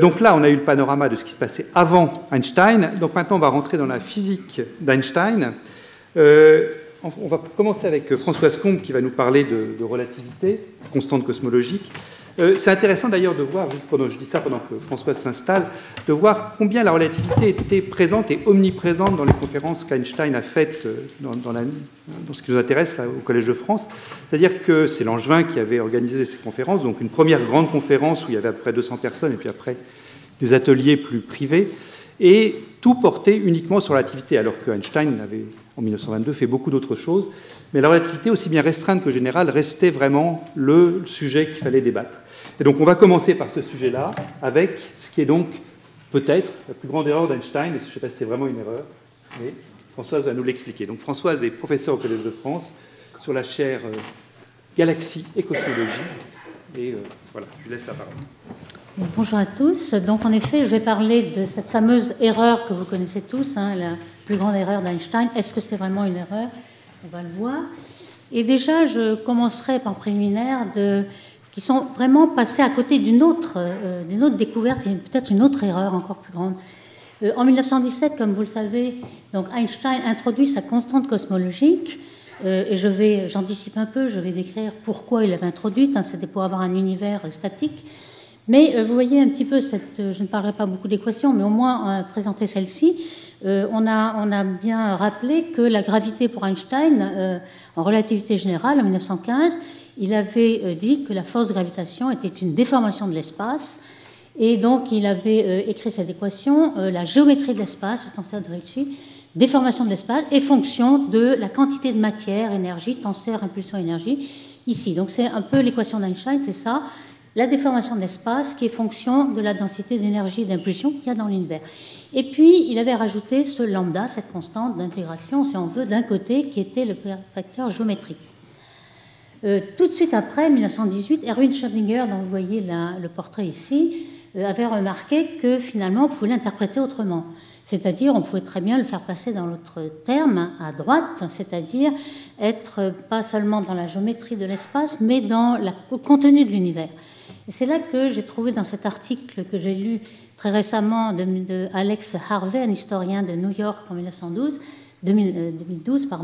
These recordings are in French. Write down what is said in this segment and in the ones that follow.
Donc là, on a eu le panorama de ce qui se passait avant Einstein. Donc maintenant, on va rentrer dans la physique d'Einstein. On va commencer avec Françoise Combe qui va nous parler de relativité, constante cosmologique. C'est intéressant d'ailleurs de voir, je dis ça pendant que Françoise s'installe, de voir combien la relativité était présente et omniprésente dans les conférences qu'Einstein a faites dans ce qui nous intéresse là, au Collège de France. C'est-à-dire que c'est Langevin qui avait organisé ces conférences, donc une première grande conférence où il y avait à peu près 200 personnes et puis après des ateliers plus privés, et tout portait uniquement sur la relativité, alors que Einstein avait, en 1922, fait beaucoup d'autres choses. Mais la relativité, aussi bien restreinte que générale, restait vraiment le sujet qu'il fallait débattre. Et donc on va commencer par ce sujet-là, avec ce qui est donc peut-être la plus grande erreur d'Einstein, et je ne sais pas si c'est vraiment une erreur, mais Françoise va nous l'expliquer. Donc Françoise est professeure au Collège de France sur la chaire Galaxie et Cosmologie, et voilà, je lui laisse la parole. Bonjour à tous. Donc en effet, je vais parler de cette fameuse erreur que vous connaissez tous, la plus grande erreur d'Einstein. Est-ce que c'est vraiment une erreur ? On va le voir. Et déjà, je commencerai par préliminaire qui sont vraiment passés à côté d'une autre découverte et peut-être une autre erreur encore plus grande. En 1917, comme vous le savez, donc Einstein introduit sa constante cosmologique. Et j'anticipe un peu, je vais décrire pourquoi il l'avait introduite. C'était pour avoir un univers statique. Mais vous voyez un petit peu je ne parlerai pas beaucoup d'équations, mais au moins présenter celle-ci. On a bien rappelé que la gravité pour Einstein, en relativité générale, en 1915, il avait dit que la force de gravitation était une déformation de l'espace. Et donc, il avait écrit cette équation, la géométrie de l'espace, le tenseur de Ricci, déformation de l'espace, est fonction de la quantité de matière, énergie, tenseur, impulsion, énergie, ici. Donc, c'est un peu l'équation d'Einstein, c'est ça. La déformation de l'espace qui est fonction de la densité d'énergie et d'impulsion qu'il y a dans l'univers. Et puis, il avait rajouté ce lambda, cette constante d'intégration, si on veut, d'un côté, qui était le facteur géométrique. Tout de suite après, 1918, Erwin Schrödinger, dont vous voyez le portrait ici, avait remarqué que finalement, on pouvait l'interpréter autrement. C'est-à-dire, on pouvait très bien le faire passer dans l'autre terme, à droite, c'est-à-dire être pas seulement dans la géométrie de l'espace, mais dans le contenu de l'univers. Et c'est là que j'ai trouvé dans cet article que j'ai lu très récemment de Alex Harvey, un historien de New York en 2012,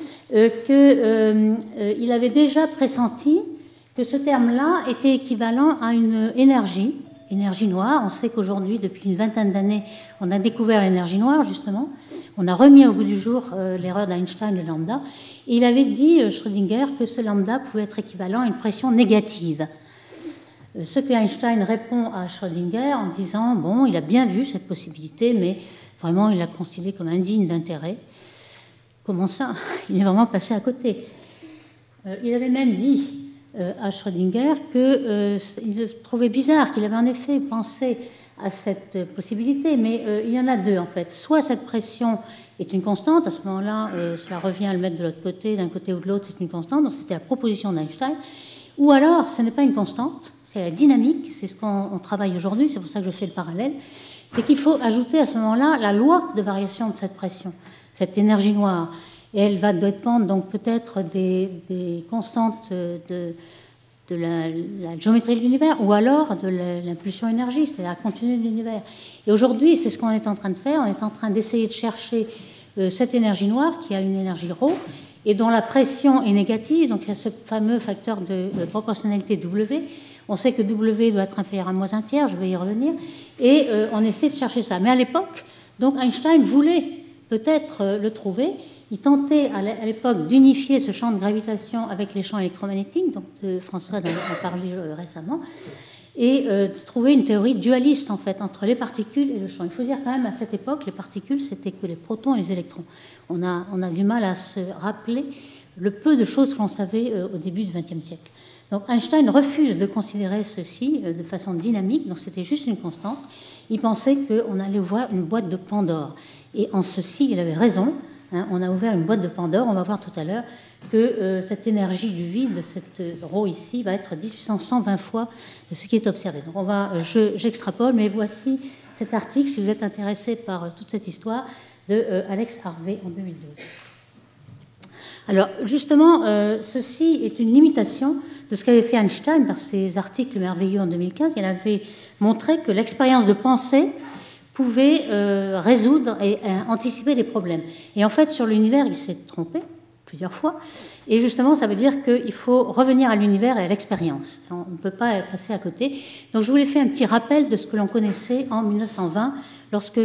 qu'il avait déjà pressenti que ce terme-là était équivalent à une énergie noire. On sait qu'aujourd'hui, depuis une vingtaine d'années, on a découvert l'énergie noire, justement. On a remis au goût du jour l'erreur d'Einstein, le lambda. Et il avait dit, Schrödinger, que ce lambda pouvait être équivalent à une pression négative. Ce que Einstein répond à Schrödinger en disant, bon, il a bien vu cette possibilité, mais vraiment, il l'a considérée comme indigne d'intérêt. Comment ça ? Il est vraiment passé à côté. Il avait même dit à Schrödinger qu'il trouvait bizarre, qu'il avait en effet pensé à cette possibilité, mais il y en a deux en fait. Soit cette pression est une constante, à ce moment-là, cela revient à le mettre de l'autre côté, d'un côté ou de l'autre, c'est une constante, donc c'était la proposition d'Einstein, ou alors ce n'est pas une constante, c'est la dynamique, c'est ce qu'on travaille aujourd'hui, c'est pour ça que je fais le parallèle, c'est qu'il faut ajouter à ce moment-là la loi de variation de cette pression, cette énergie noire. Et elle va dépendre donc peut-être des constantes de la géométrie de l'univers ou alors de l'impulsion énergie, c'est-à-dire la continue de l'univers. Et aujourd'hui, c'est ce qu'on est en train de faire. On est en train d'essayer de chercher cette énergie noire qui a une énergie ρ et dont la pression est négative. Donc il y a ce fameux facteur de proportionnalité W. On sait que W doit être inférieur à moins un tiers, je vais y revenir. Et on essaie de chercher ça. Mais à l'époque, donc Einstein voulait peut-être le trouver. Il tentait à l'époque d'unifier ce champ de gravitation avec les champs électromagnétiques, donc François en a parlé récemment, et de trouver une théorie dualiste en fait entre les particules et le champ. Il faut dire quand même à cette époque, les particules c'était que les protons et les électrons. On a du mal à se rappeler le peu de choses que l'on savait au début du XXe siècle. Donc Einstein refuse de considérer ceci de façon dynamique, donc c'était juste une constante. Il pensait qu'on allait ouvrir une boîte de Pandore. Et en ceci, il avait raison. On a ouvert une boîte de Pandore. On va voir tout à l'heure que cette énergie du vide, cette ρ ici, va être 10 puissance 120 fois de ce qui est observé. Donc j'extrapole, mais voici cet article, si vous êtes intéressé par toute cette histoire, de Alex Harvey en 2012. Alors, justement, ceci est une limitation de ce qu'avait fait Einstein par ses articles merveilleux en 2015. Il avait montré que l'expérience de pensée pouvait résoudre et anticiper les problèmes. Et en fait, sur l'univers, il s'est trompé plusieurs fois. Et justement, ça veut dire qu'il faut revenir à l'univers et à l'expérience. On ne peut pas passer à côté. Donc, je voulais faire un petit rappel de ce que l'on connaissait en 1920, lorsque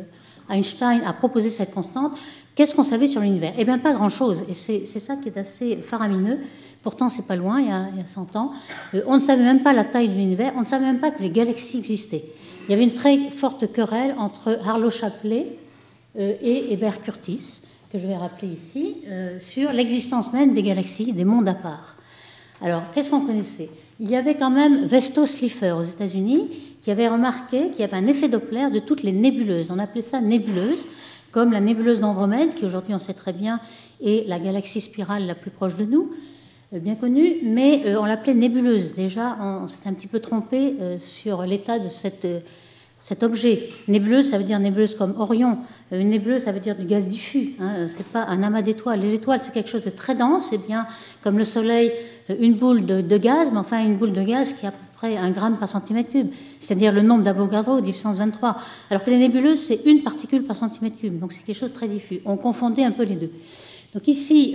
Einstein a proposé cette constante. Qu'est-ce qu'on savait sur l'univers? Eh bien, pas grand-chose. Et c'est ça qui est assez faramineux. Pourtant, c'est pas loin, il y a 100 ans. On ne savait même pas la taille de l'univers. On ne savait même pas que les galaxies existaient. Il y avait une très forte querelle entre Harlow Shapley et Hébert Curtis, que je vais rappeler ici, sur l'existence même des galaxies, des mondes à part. Alors, qu'est-ce qu'on connaissait? Il y avait quand même Vesto Slipher aux États-Unis qui avait remarqué qu'il y avait un effet Doppler de toutes les nébuleuses. On appelait ça nébuleuses, comme la nébuleuse d'Andromède, qui aujourd'hui on sait très bien est la galaxie spirale la plus proche de nous, bien connue, mais on l'appelait nébuleuse. Déjà, on s'était un petit peu trompé sur l'état de cet objet. Nébuleuse, ça veut dire nébuleuse comme Orion. Une nébuleuse, ça veut dire du gaz diffus. C'est pas un amas d'étoiles. Les étoiles, c'est quelque chose de très dense. C'est bien comme le Soleil, une boule de gaz, mais enfin une boule de gaz qui a à peu près 1 gramme par centimètre cube, c'est-à-dire le nombre d'Avogadro, 10 puissance 23. Alors que les nébuleuses, c'est 1 particule par centimètre cube. Donc c'est quelque chose de très diffus. On confondait un peu les deux. Donc ici,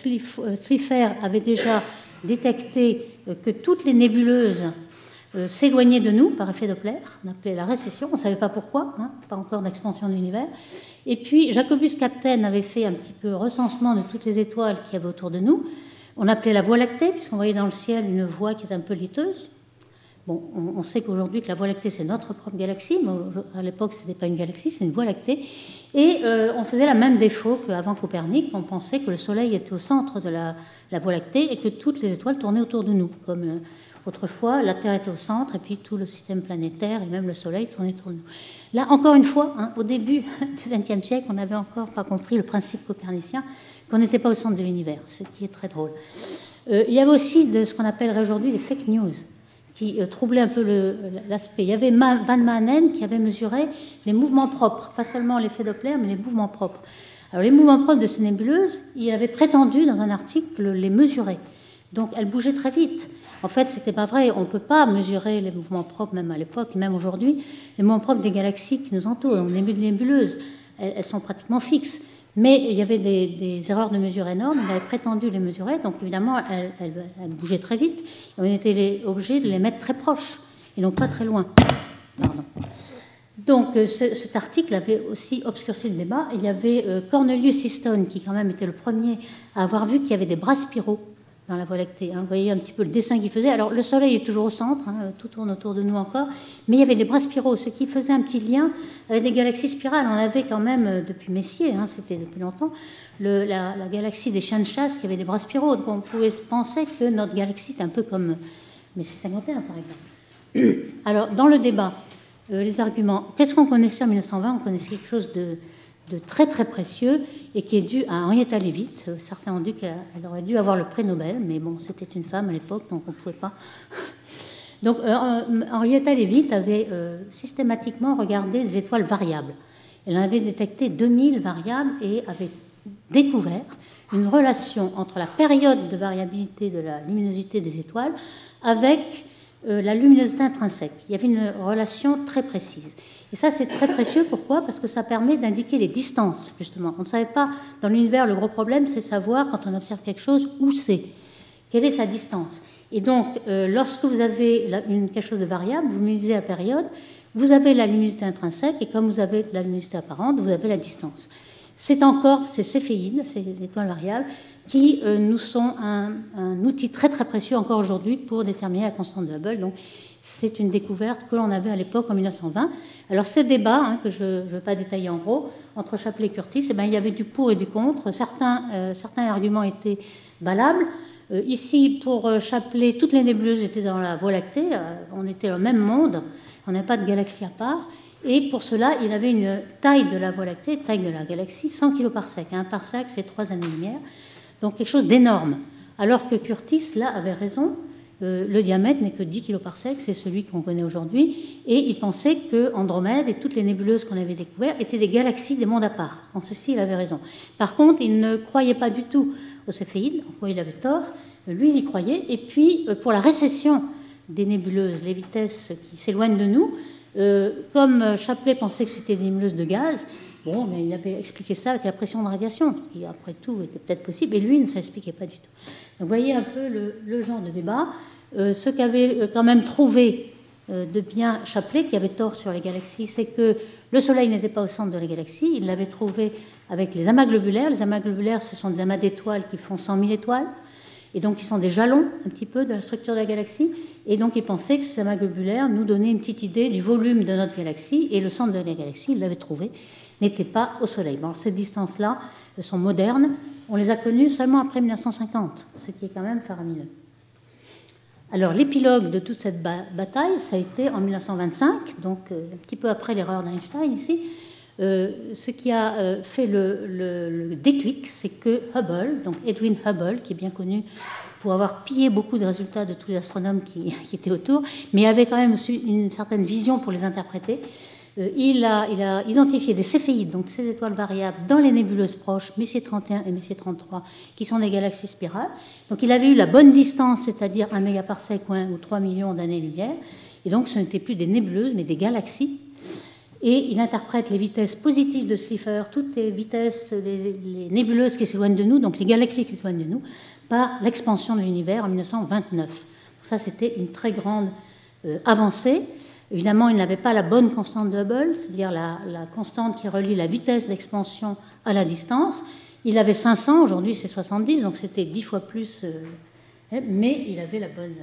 Slipher avait déjà détecté que toutes les nébuleuses s'éloignaient de nous par effet Doppler. On appelait la récession, on ne savait pas pourquoi, pas encore d'expansion de l'univers. Et puis Jacobus Captain avait fait un petit peu recensement de toutes les étoiles qu'il y avait autour de nous. On appelait la Voie lactée, puisqu'on voyait dans le ciel une voie qui est un peu liteuse. Bon, on sait qu'aujourd'hui que la Voie lactée, c'est notre propre galaxie, mais à l'époque, ce n'était pas une galaxie, c'est une Voie lactée. Et on faisait la même défaut qu'avant Copernic, on pensait que le Soleil était au centre de la Voie lactée et que toutes les étoiles tournaient autour de nous. Comme autrefois, la Terre était au centre et puis tout le système planétaire et même le Soleil tournait autour de nous. Là, encore une fois, au début du XXe siècle, on n'avait encore pas compris le principe copernicien, qu'on n'était pas au centre de l'univers, ce qui est très drôle. Il y avait aussi de ce qu'on appellerait aujourd'hui les fake news, qui troublait un peu l'aspect. Il y avait Van Manen qui avait mesuré les mouvements propres, pas seulement l'effet Doppler, mais les mouvements propres. Alors les mouvements propres de ces nébuleuses, il avait prétendu dans un article les mesurer. Donc elles bougeaient très vite. En fait, c'était pas vrai. On ne peut pas mesurer les mouvements propres, même à l'époque, même aujourd'hui, les mouvements propres des galaxies qui nous entourent. Donc les nébuleuses, elles sont pratiquement fixes. Mais il y avait des erreurs de mesure énormes, il avait prétendu les mesurer, donc évidemment elles bougeaient très vite, et on était obligé de les mettre très proches, et non pas très loin. Pardon. Donc cet article avait aussi obscurci le débat. Il y avait Cornelius Easton, qui quand même était le premier à avoir vu qu'il y avait des bras spiraux dans la Voie lactée. Vous voyez un petit peu le dessin qu'il faisait. Alors le Soleil est toujours au centre, tout tourne autour de nous encore, mais il y avait des bras spiraux, ce qui faisait un petit lien avec des galaxies spirales. On avait quand même, depuis Messier, c'était depuis longtemps, la galaxie des chiens de chasse qui avait des bras spiraux. Donc on pouvait penser que notre galaxie est un peu comme Messier 51, par exemple. Alors dans le débat, les arguments, qu'est-ce qu'on connaissait en 1920? On connaissait quelque chose de très très précieux et qui est dû à Henrietta Leavitt. Certains ont dit qu'elle aurait dû avoir le prix Nobel, mais bon, c'était une femme à l'époque, donc on ne pouvait pas. Donc Henrietta Leavitt avait systématiquement regardé des étoiles variables. Elle en avait détecté 2000 variables et avait découvert une relation entre la période de variabilité de la luminosité des étoiles avec la luminosité intrinsèque. Il y avait une relation très précise. Et ça, c'est très précieux. Pourquoi? Parce que ça permet d'indiquer les distances, justement. On ne savait pas, dans l'univers, le gros problème, c'est savoir, quand on observe quelque chose, où c'est. Quelle est sa distance? Et donc, lorsque vous avez quelque chose de variable, vous mesurez la période, vous avez la luminosité intrinsèque, et comme vous avez la luminosité apparente, vous avez la distance. C'est encore ces céphéides, ces étoiles variables, qui nous sont un outil très très précieux encore aujourd'hui pour déterminer la constante de Hubble. Donc, c'est une découverte que l'on avait à l'époque en 1920. Alors ce débat, que je ne veux pas détailler en gros, entre Shapley et Curtis, il y avait du pour et du contre. Certains arguments étaient valables. Ici, pour Shapley, toutes les nébuleuses étaient dans la Voie lactée. On était dans le même monde. On n'a pas de galaxie à part. Et pour cela, il avait une taille de la Voie lactée, taille de la galaxie, 100 kg par sec. Un parsec, c'est 3 années-lumière. Donc quelque chose d'énorme. Alors que Curtis, là, avait raison. Le diamètre n'est que 10 kg par sec, c'est celui qu'on connaît aujourd'hui, et il pensait que Andromède et toutes les nébuleuses qu'on avait découvertes étaient des galaxies, des mondes à part. En ceci, il avait raison. Par contre, il ne croyait pas du tout aux céphéides. En quoi il avait tort? Lui, il y croyait. Et puis, pour la récession des nébuleuses, les vitesses qui s'éloignent de nous, comme Shapley pensait que c'était des nébuleuses de gaz, bon, mais il avait expliqué ça avec la pression de radiation, qui après tout était peut-être possible, et lui ne s'expliquait pas du tout. Donc vous voyez un peu le genre de débat. Ce qu'avait quand même trouvé de bien Shapley, qui avait tort sur les galaxies, c'est que le Soleil n'était pas au centre de la galaxie. Il l'avait trouvé avec les amas globulaires. Les amas globulaires, ce sont des amas d'étoiles qui font 100 000 étoiles, et donc qui sont des jalons un petit peu de la structure de la galaxie. Et donc il pensait que ces amas globulaires nous donnaient une petite idée du volume de notre galaxie, et le centre de la galaxie, il l'avait trouvé, n'était pas au Soleil. Bon, ces distances-là sont modernes. On les a connues seulement après 1950, ce qui est quand même faramineux. Alors, l'épilogue de toute cette bataille, ça a été en 1925, donc un petit peu après l'erreur d'Einstein ici. Ce qui a fait le déclic, c'est que Hubble, donc Edwin Hubble, qui est bien connu pour avoir pillé beaucoup de résultats de tous les astronomes qui étaient autour, mais avait quand même aussi une certaine vision pour les interpréter. Il a identifié des céphéides, donc ces étoiles variables, dans les nébuleuses proches, Messier 31 et Messier 33, qui sont des galaxies spirales. Donc il avait eu la bonne distance, c'est-à-dire 1 mégaparsec ou 3 millions d'années-lumière. Et donc ce n'étaient plus des nébuleuses, mais des galaxies. Et il interprète les vitesses positives de Slipher, toutes les vitesses, les nébuleuses qui s'éloignent de nous, donc les galaxies qui s'éloignent de nous, par l'expansion de l'univers en 1929. Donc ça, c'était une très grande avancée. Évidemment, il n'avait pas la bonne constante de Hubble, c'est-à-dire la constante qui relie la vitesse d'expansion à la distance. Il avait 500, aujourd'hui c'est 70, donc c'était 10 fois plus, mais il avait la bonne...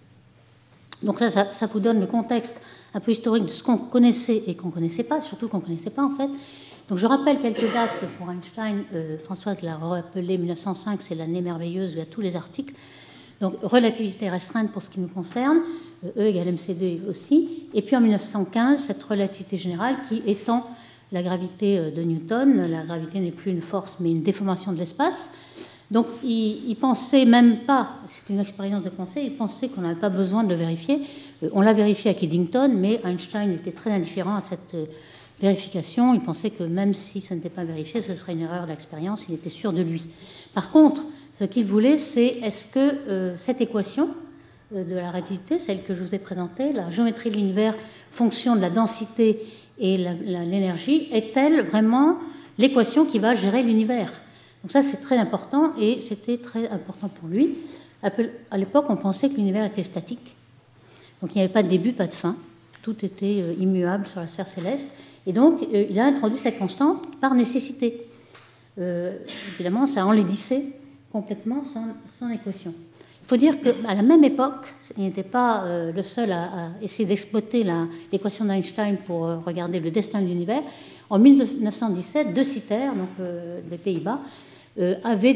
Donc là, ça vous donne le contexte un peu historique de ce qu'on connaissait et qu'on ne connaissait pas, surtout qu'on ne connaissait pas en fait. Donc je rappelle quelques dates pour Einstein. Françoise l'a rappelé, 1905, c'est l'année merveilleuse où il y a tous les articles. Donc relativité restreinte pour ce qui nous concerne, E égale mc2 aussi. Et puis en 1915, cette relativité générale qui étend la gravité de Newton. La gravité n'est plus une force mais une déformation de l'espace. Donc il pensait même pas, c'est une expérience de pensée, il pensait qu'on n'avait pas besoin de le vérifier. On l'a vérifié à Eddington, mais Einstein était très indifférent à cette vérification. Il pensait que même si ce n'était pas vérifié, ce serait une erreur d'expérience, il était sûr de lui. Par contre, ce qu'il voulait, c'est est-ce que cette équation de la relativité, celle que je vous ai présentée, la géométrie de l'univers, fonction de la densité et l'énergie, est-elle vraiment l'équation qui va gérer l'univers? Donc ça, c'est très important, et c'était très important pour lui. À l'époque, on pensait que l'univers était statique. Donc il n'y avait pas de début, pas de fin. Tout était immuable sur la sphère céleste. Et donc, il a introduit cette constante par nécessité. Évidemment, ça enlaidissait complètement son équation. Il faut dire qu'à la même époque, il n'était pas le seul à essayer d'exploiter l'équation d'Einstein pour regarder le destin de l'univers. En 1917, De Sitter, donc des Pays-Bas, avait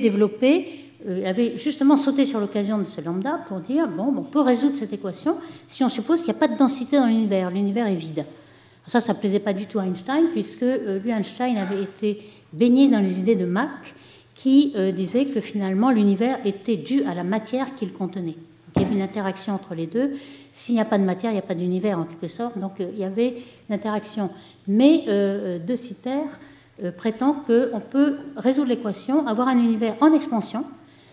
justement sauté sur l'occasion de ce lambda pour dire bon, on peut résoudre cette équation si on suppose qu'il n'y a pas de densité dans l'univers est vide. Ça ne plaisait pas du tout à Einstein, puisque lui, Einstein, avait été baigné dans les idées de Mach, qui disait que finalement l'univers était dû à la matière qu'il contenait. Donc, il y avait une interaction entre les deux. S'il n'y a pas de matière, il n'y a pas d'univers en quelque sorte. Donc il y avait une interaction. Mais De Sitter prétend qu'on peut résoudre l'équation, avoir un univers en expansion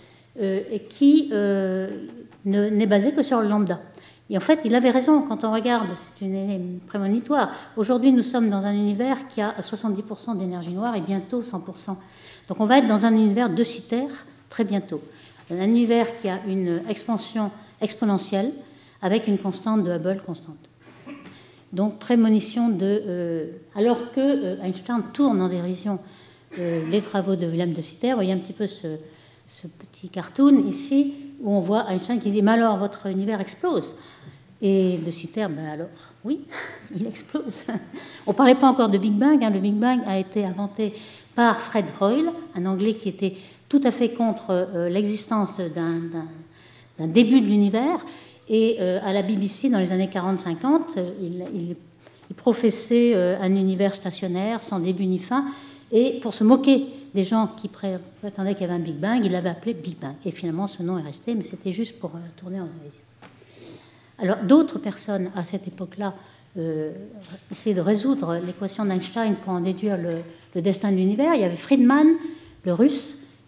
qui n'est basé que sur le lambda. Et en fait, il avait raison quand on regarde, c'est une prémonitoire. Aujourd'hui, nous sommes dans un univers qui a 70% d'énergie noire et bientôt 100%. Donc on va être dans un univers De Sitter très bientôt. Un univers qui a une expansion exponentielle avec une constante de Hubble constante. Donc prémonition alors que Einstein tourne en dérision les travaux de Wilhelm De Sitter. Vous voyez un petit peu ce petit cartoon ici où on voit Einstein qui dit « Mais alors, votre univers explose !» Et De Sitter, ben alors, oui, il explose. On ne parlait pas encore de Big Bang. Le Big Bang a été inventé par Fred Hoyle, un Anglais qui était tout à fait contre l'existence d'un début de l'univers. Et à la BBC, dans les années 40-50, il professait un univers stationnaire, sans début ni fin. Et pour se moquer des gens qui prétendaient qu'il y avait un Big Bang, il l'avait appelé Big Bang. Et finalement, ce nom est resté, mais c'était juste pour tourner en les yeux. Alors, d'autres personnes, à cette époque-là, essayaient de résoudre l'équation d'Einstein pour en déduire le destin de l'univers. Il y avait Friedman, le russe,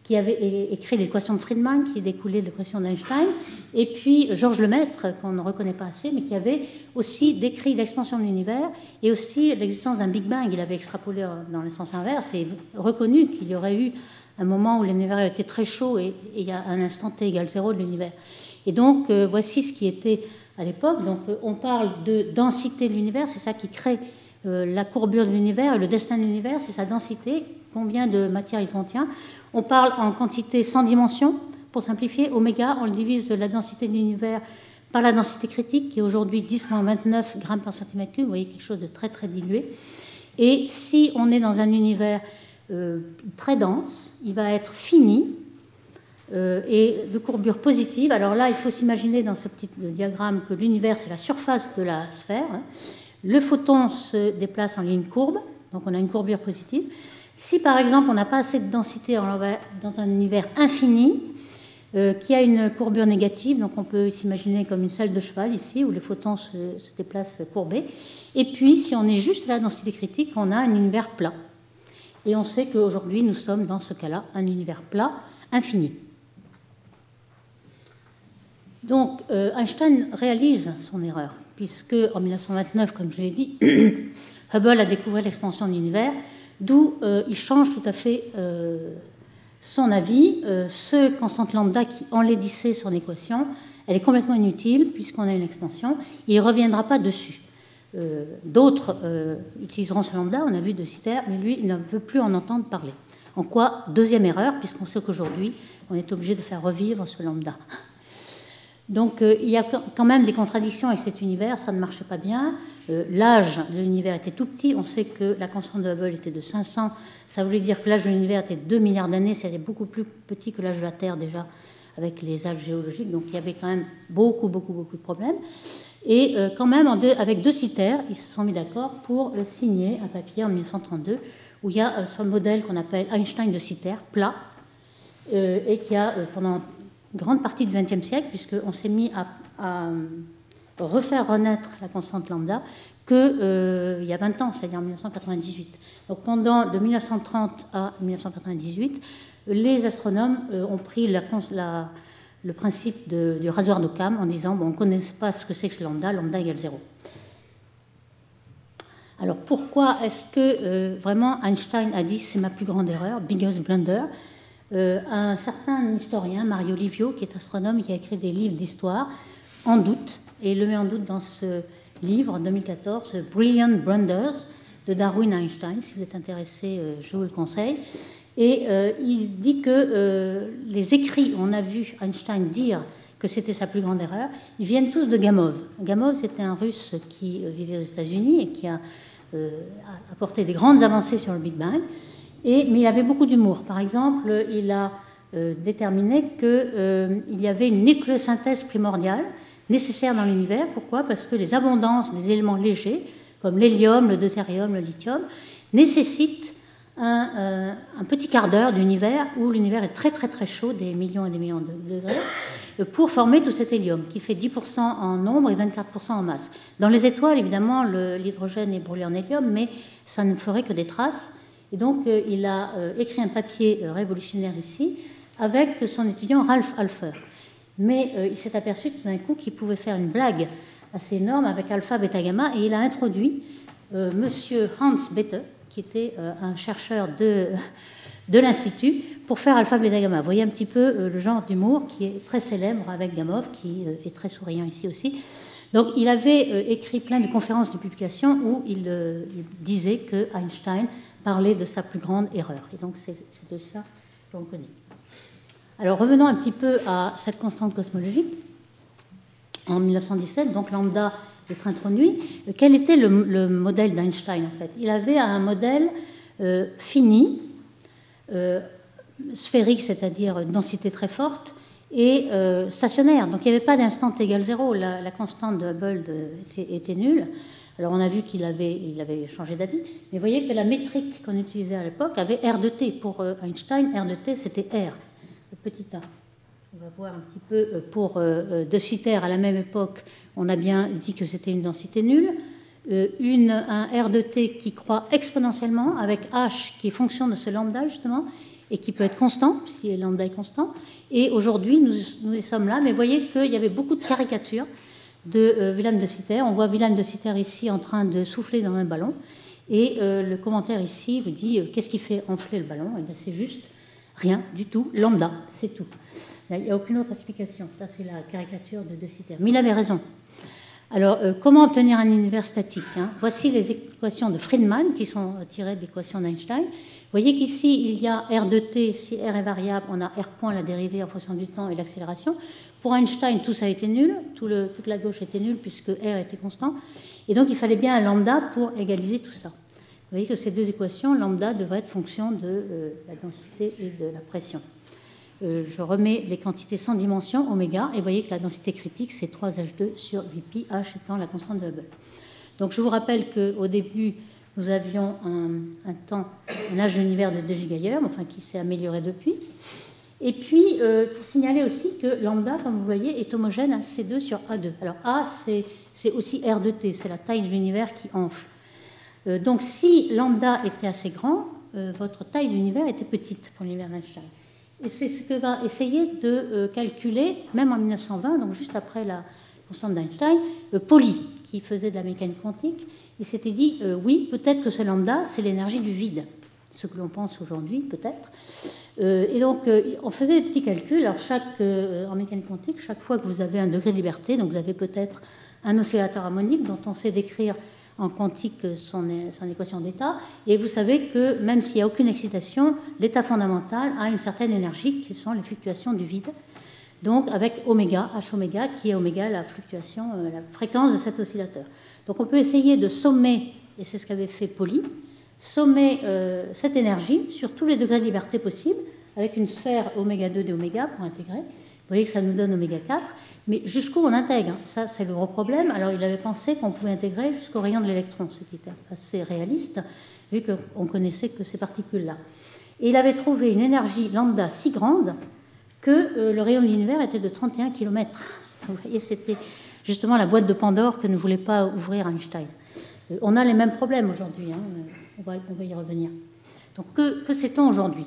qui avait écrit l'équation de Friedman, qui est découlée de l'équation d'Einstein, et puis Georges Lemaître, qu'on ne reconnaît pas assez, mais qui avait aussi décrit l'expansion de l'univers et aussi l'existence d'un Big Bang. Il avait extrapolé dans le sens inverse et reconnu qu'il y aurait eu un moment où l'univers était très chaud et il y a un instant t égale 0 de l'univers. Et donc, voici ce qui était à l'époque. Donc, on parle de densité de l'univers, c'est ça qui crée la courbure de l'univers, et le destin de l'univers, c'est sa densité, combien de matière il contient. On parle en quantité sans dimension, pour simplifier. Oméga, on le divise la densité de l'univers par la densité critique, qui est aujourd'hui 10-29 grammes par centimètre cube. Vous voyez, quelque chose de très, très dilué. Et si on est dans un univers très dense, il va être fini et de courbure positive. Alors là, il faut s'imaginer dans ce petit diagramme que l'univers, c'est la surface de la sphère. Le photon se déplace en ligne courbe, donc on a une courbure positive. Si par exemple on n'a pas assez de densité dans un univers infini qui a une courbure négative, donc on peut s'imaginer comme une selle de cheval ici où les photons se déplacent courbés. Et puis si on est juste à la densité critique, on a un univers plat. Et on sait qu'aujourd'hui nous sommes dans ce cas-là, un univers plat infini. Donc Einstein réalise son erreur, puisque en 1929, comme je l'ai dit, Hubble a découvert l'expansion de l'univers. D'où il change tout à fait son avis. Ce constante lambda qui enlaidissait son équation, elle est complètement inutile puisqu'on a une expansion. Il ne reviendra pas dessus. D'autres utiliseront ce lambda, on a vu de Sitter, mais lui, il ne veut plus en entendre parler. En quoi, deuxième erreur, puisqu'on sait qu'aujourd'hui, on est obligé de faire revivre ce lambda. Donc il y a quand même des contradictions avec cet univers, ça ne marchait pas bien. L'âge de l'univers était tout petit, on sait que la constante de Hubble était de 500, ça voulait dire que l'âge de l'univers était de 2 milliards d'années, c'était beaucoup plus petit que l'âge de la Terre déjà, avec les âges géologiques, donc il y avait quand même beaucoup de problèmes. Et quand même, avec de Sitter, ils se sont mis d'accord pour signer un papier en 1932, où il y a ce modèle qu'on appelle Einstein de Sitter, plat, et qui a pendant grande partie du XXe siècle, puisqu'on s'est mis à refaire renaître la constante lambda il y a 20 ans, c'est-à-dire en 1998. Donc de 1930 à 1998, les astronomes ont pris le principe du rasoir d'Occam en disant on ne connaît pas ce que c'est que lambda égale 0. Alors pourquoi est-ce que vraiment Einstein a dit c'est ma plus grande erreur, biggest blunder? Un certain historien, Mario Livio, qui est astronome, qui a écrit des livres d'histoire, en doute, et il le met en doute dans ce livre, en 2014, Brilliant Blunders, de Darwin Einstein. Si vous êtes intéressé, je vous le conseille. Et il dit que les écrits, on a vu Einstein dire que c'était sa plus grande erreur, ils viennent tous de Gamov. Gamov, c'était un Russe qui vivait aux États-Unis et qui a apporté des grandes avancées sur le Big Bang. Mais il avait beaucoup d'humour. Par exemple, il a déterminé qu'il y avait une nucléosynthèse primordiale nécessaire dans l'univers. Pourquoi? Parce que les abondances des éléments légers, comme l'hélium, le deutérium, le lithium, nécessitent un petit quart d'heure d'univers où l'univers est très chaud, des millions et des millions de degrés, pour former tout cet hélium, qui fait 10% en nombre et 24% en masse. Dans les étoiles, évidemment, l'hydrogène est brûlé en hélium, mais ça ne ferait que des traces. Et donc, il a écrit un papier révolutionnaire ici avec son étudiant Ralph Alpher. Mais il s'est aperçu tout d'un coup qu'il pouvait faire une blague assez énorme avec alpha, bêta, gamma, et il a introduit monsieur Hans Bethe, qui était un chercheur de l'Institut, pour faire alpha, bêta, gamma. Vous voyez un petit peu le genre d'humour qui est très célèbre avec Gamov, qui est très souriant ici aussi. Donc, il avait écrit plein de conférences de publications où il disait que Einstein parlait de sa plus grande erreur. Et donc, c'est de ça qu'on connaît. Alors, revenons un petit peu à cette constante cosmologique. En 1917, donc lambda est introduit. Quel était le modèle d'Einstein, en fait? Il avait un modèle fini, sphérique, c'est-à-dire densité très forte, et stationnaire. Donc, il n'y avait pas d'instant t égale 0. La constante de Hubble était nulle. Alors, on a vu qu'il avait changé d'avis. Mais vous voyez que la métrique qu'on utilisait à l'époque avait R de t. Pour Einstein, R de t, c'était R, le petit a. On va voir un petit peu pour De Sitter, à la même époque, on a bien dit que c'était une densité nulle. Un R de t qui croît exponentiellement, avec h qui est fonction de ce lambda, justement. et qui peut être constant, si lambda est constant. Et aujourd'hui, nous sommes là, mais vous voyez qu'il y avait beaucoup de caricatures de Wilhelm de Sitter. On voit Wilhelm de Sitter ici en train de souffler dans un ballon. Et le commentaire ici vous dit qu'est-ce qui fait enfler le ballon? C'est juste rien du tout, lambda, c'est tout. Il n'y a aucune autre explication. Ça, c'est la caricature de Sitter. Mais il avait raison. Alors, comment obtenir un univers statique? Voici les équations de Friedman qui sont tirées de l'équation d'Einstein. Vous voyez qu'ici, il y a R de t. Si R est variable, on a R point, la dérivée en fonction du temps et l'accélération. Pour Einstein, tout ça était nul. Toute la gauche était nulle puisque R était constant. Et donc, il fallait bien un lambda pour égaliser tout ça. Vous voyez que ces deux équations, lambda devrait être fonction de la densité et de la pression. Je remets les quantités sans dimension, oméga, et vous voyez que la densité critique, c'est 3H2 sur 8pi, H étant la constante de Hubble. Donc je vous rappelle qu'au début, nous avions un âge de l'univers de 2 gigayears, enfin qui s'est amélioré depuis. Et puis, pour signaler aussi que lambda, comme vous voyez, est homogène à C2 sur A2. Alors A, c'est aussi R de t, c'est la taille de l'univers qui enfle. Donc si lambda était assez grand, votre taille de l'univers était petite pour l'univers d'Einstein. Et c'est ce que va essayer de calculer, même en 1920, donc juste après la constante d'Einstein, Pauli, qui faisait de la mécanique quantique. Il s'était dit, oui, peut-être que ce lambda, c'est l'énergie du vide, ce que l'on pense aujourd'hui, peut-être. Et donc, on faisait des petits calculs. Alors, en mécanique quantique, chaque fois que vous avez un degré de liberté, donc vous avez peut-être un oscillateur harmonique dont on sait décrire en quantique son équation d'état, et vous savez que même s'il n'y a aucune excitation, l'état fondamental a une certaine énergie qui sont les fluctuations du vide, donc avec oméga, H oméga, qui est oméga la fluctuation, la fréquence de cet oscillateur. Donc on peut essayer de sommer, et c'est ce qu'avait fait Pauli, sommer cette énergie sur tous les degrés de liberté possibles, avec une sphère oméga 2 d oméga pour intégrer. Vous voyez que ça nous donne oméga 4. Mais jusqu'où on intègre? Ça, c'est le gros problème. Alors, il avait pensé qu'on pouvait intégrer jusqu'au rayon de l'électron, ce qui était assez réaliste, vu qu'on connaissait que ces particules-là. Et il avait trouvé une énergie lambda si grande que le rayon de l'univers était de 31 km. Vous voyez, c'était justement la boîte de Pandore que ne voulait pas ouvrir Einstein. On a les mêmes problèmes aujourd'hui, on va y revenir. Donc, que sait-on aujourd'hui?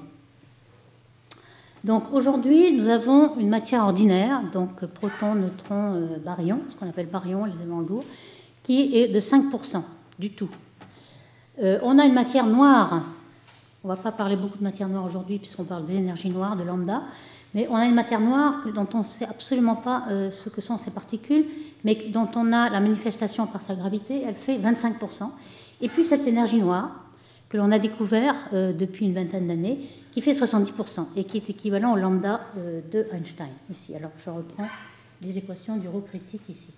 Donc aujourd'hui, nous avons une matière ordinaire, donc protons, neutrons, baryons, ce qu'on appelle baryons, les éléments lourds, qui est de 5% du tout. On a une matière noire, on ne va pas parler beaucoup de matière noire aujourd'hui puisqu'on parle de l'énergie noire, de lambda, mais on a une matière noire dont on ne sait absolument pas ce que sont ces particules, mais dont on a la manifestation par sa gravité, elle fait 25%. Et puis cette énergie noire, que l'on a découvert depuis une vingtaine d'années, qui fait 70% et qui est équivalent au lambda de Einstein, ici. Alors, je reprends les équations du rho critique ici.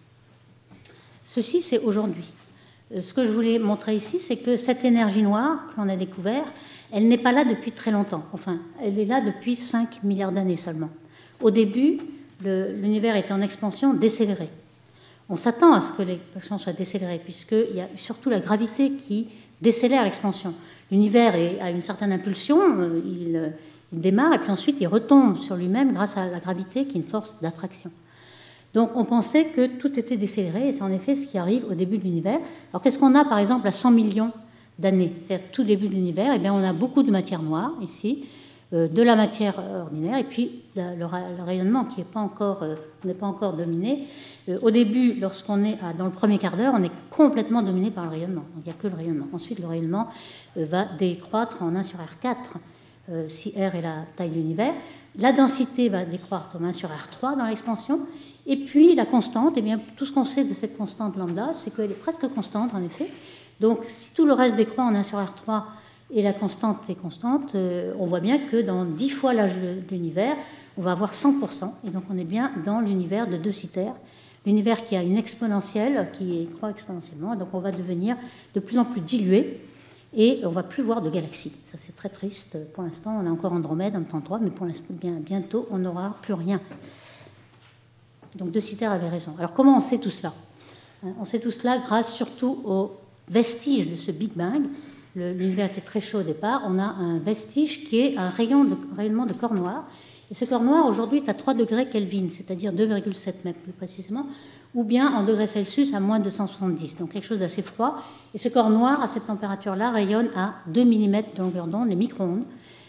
Ceci, c'est aujourd'hui. Ce que je voulais montrer ici, c'est que cette énergie noire que l'on a découvert, elle n'est pas là depuis très longtemps. Enfin, elle est là depuis 5 milliards d'années seulement. Au début, l'univers était en expansion décélérée. On s'attend à ce que l'expansion soit décélérée, puisqu'il y a surtout la gravité qui décélère l'expansion. L'univers a une certaine impulsion, il démarre et puis ensuite il retombe sur lui-même grâce à la gravité qui est une force d'attraction. Donc on pensait que tout était décéléré et c'est en effet ce qui arrive au début de l'univers. Alors qu'est-ce qu'on a par exemple à 100 millions d'années, c'est-à-dire tout début de l'univers? Eh bien on a beaucoup de matière noire ici, de la matière ordinaire et puis le rayonnement qui n'est pas encore dominé. Au début, lorsqu'on est dans le premier quart d'heure, on est complètement dominé par le rayonnement. Donc il n'y a que le rayonnement. Ensuite, le rayonnement va décroître en 1 sur R4 si R est la taille de l'univers. La densité va décroître comme 1 sur R3 dans l'expansion. Et puis la constante, eh bien, tout ce qu'on sait de cette constante lambda, c'est qu'elle est presque constante en effet. Donc si tout le reste décroît en 1 sur R3 et la constante est constante, on voit bien que dans 10 fois l'âge de l'univers, on va avoir 100%. Et donc on est bien dans l'univers de De Sitter, l'univers qui a une exponentielle, qui croît exponentiellement. Donc on va devenir de plus en plus dilué et on ne va plus voir de galaxies. Ça c'est très triste. Pour l'instant, on a encore Andromède en temps 3, mais pour l'instant, bientôt, on n'aura plus rien. Donc De Sitter avait raison. Alors comment on sait tout cela? On sait tout cela grâce surtout aux vestiges de ce Big Bang. L'univers était très chaud au départ. On a un vestige qui est un rayonnement de corps noir. Et ce corps noir, aujourd'hui, est à 3 degrés Kelvin, c'est-à-dire 2,7 mètres plus précisément, ou bien en degrés Celsius à moins 270, donc quelque chose d'assez froid. Et ce corps noir, à cette température-là, rayonne à 2 mm de longueur d'onde, les micro-ondes,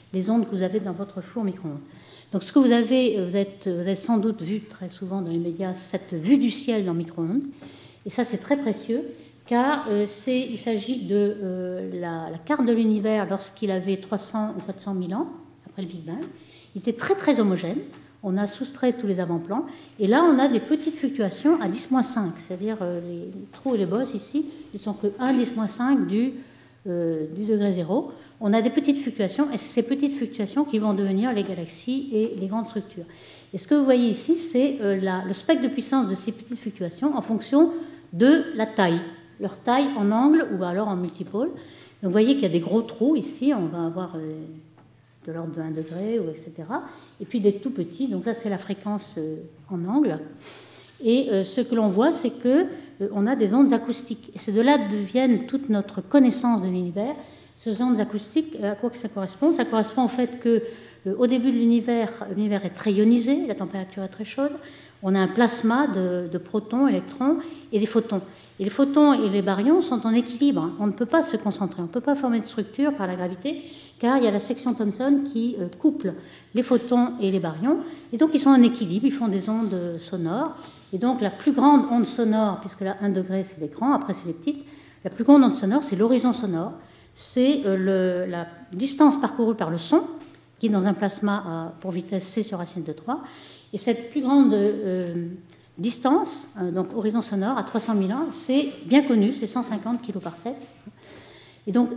les ondes que vous avez dans votre four micro-ondes. Donc ce que vous avez sans doute vu très souvent dans les médias, cette vue du ciel dans le micro-ondes. Et ça, c'est très précieux, car il s'agit de la carte de l'univers lorsqu'il avait 300 ou 400 000 ans, après le Big Bang. Il était très très homogène. On a soustrait tous les avant-plans. Et là, on a des petites fluctuations à 10-5. C'est-à-dire les trous et les bosses ici, ils sont que 1 10-5 du degré zéro. On a des petites fluctuations, et c'est ces petites fluctuations qui vont devenir les galaxies et les grandes structures. Et ce que vous voyez ici, c'est le spectre de puissance de ces petites fluctuations en fonction de la taille, leur taille en angle ou alors en multipôle. Donc vous voyez qu'il y a des gros trous ici, on va avoir de l'ordre de 1 degré, etc. Et puis des tout petits, donc ça c'est la fréquence en angle. Et ce que l'on voit, c'est qu'on a des ondes acoustiques. Et c'est de là que viennent toute notre connaissance de l'univers. Ces ondes acoustiques, à quoi ça correspond? Ça correspond au fait qu'au début de l'univers est très ionisé, la température est très chaude. On a un plasma de protons, électrons et des photons. Et les photons et les baryons sont en équilibre. On ne peut pas se concentrer, on ne peut pas former de structure par la gravité, car il y a la section Thomson qui couple les photons et les baryons. Et donc ils sont en équilibre, ils font des ondes sonores. Et donc la plus grande onde sonore, puisque là 1 degré c'est les grands, après c'est les petites, la plus grande onde sonore c'est l'horizon sonore. C'est la distance parcourue par le son, qui est dans un plasma pour vitesse c sur racine de 3. Et cette plus grande distance, donc horizon sonore, à 300 000 ans, c'est bien connu, c'est 150 kg par sec. Et donc